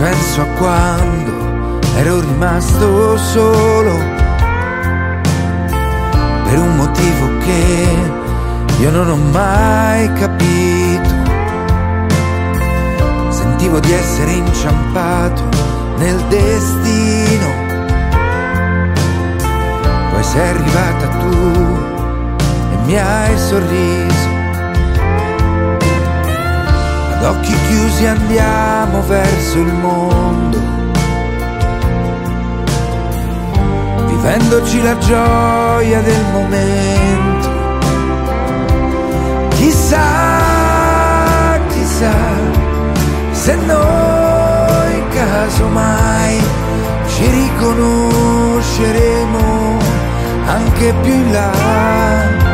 Penso a quando ero rimasto solo, per un motivo che io non ho mai capito. Sentivo di essere inciampato nel destino, poi sei arrivata tu e mi hai sorriso. Ad occhi chiusi andiamo verso il mondo, vivendoci la gioia del momento. Chissà, chissà, se noi casomai ci riconosceremo anche più in là.